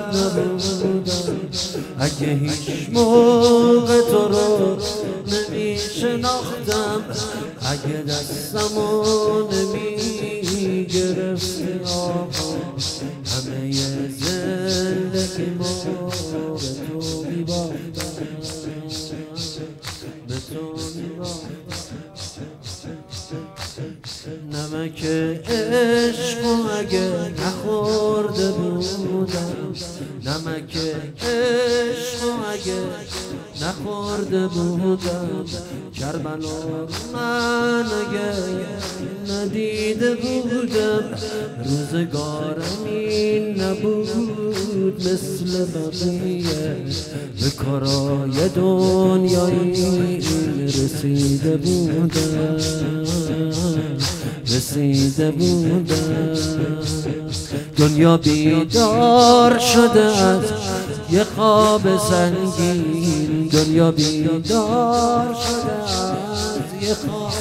نبودم اگه هیچ موقع تو رو نمی شناختم اگه دستمو نمی گرفتی همه زندگیمو به تو می باختم به تو می باختم نمک عشقو اگه نخورده بودم نمک عشقو اگه نخورده بودم کربلا من اگه ندیده بودم روزگارم این نبود مثل بقیه به کارای دنیایی رسیده بودم دنیا بیدار شده از یه خواب سنگین دنیا بیدار شده از یه خواب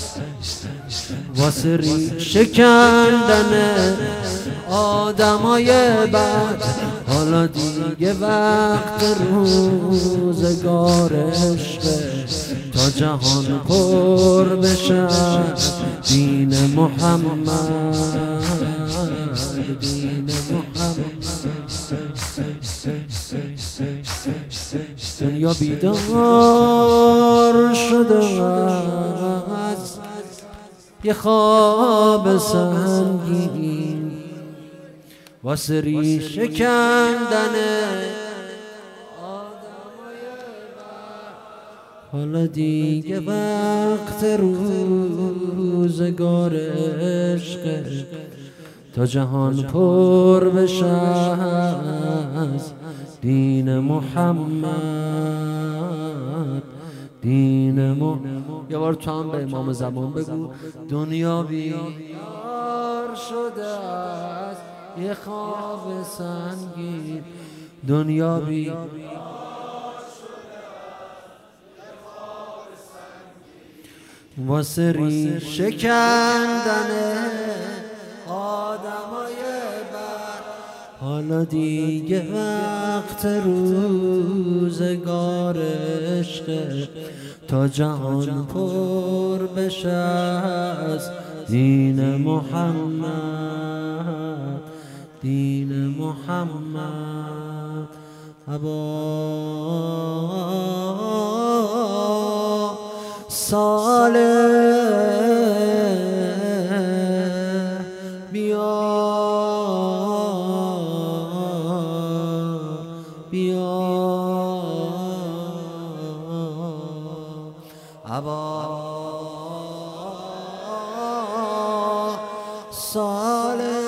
واسه شکندن آدمای بد حالا دیگه وقت روزگار عشقه تا جهان پر بشه دین محمد دین محمد دنیا بیدار شده از یه خواب سنگین واسه شکندن حالا دیگه وقت روزگار عشق تا جهان پر بشه از دین محمد دین یه بار تو هم به امام زمان بگو دنیا بیدار شده از یه خواب سنگین دنیا بیدار واسه شکندن آدمای بد حالا دیگه وقت روزگار عشق تا جهان پر بشه از دین محمد دین محمد صالح بیا بیا ابا صالح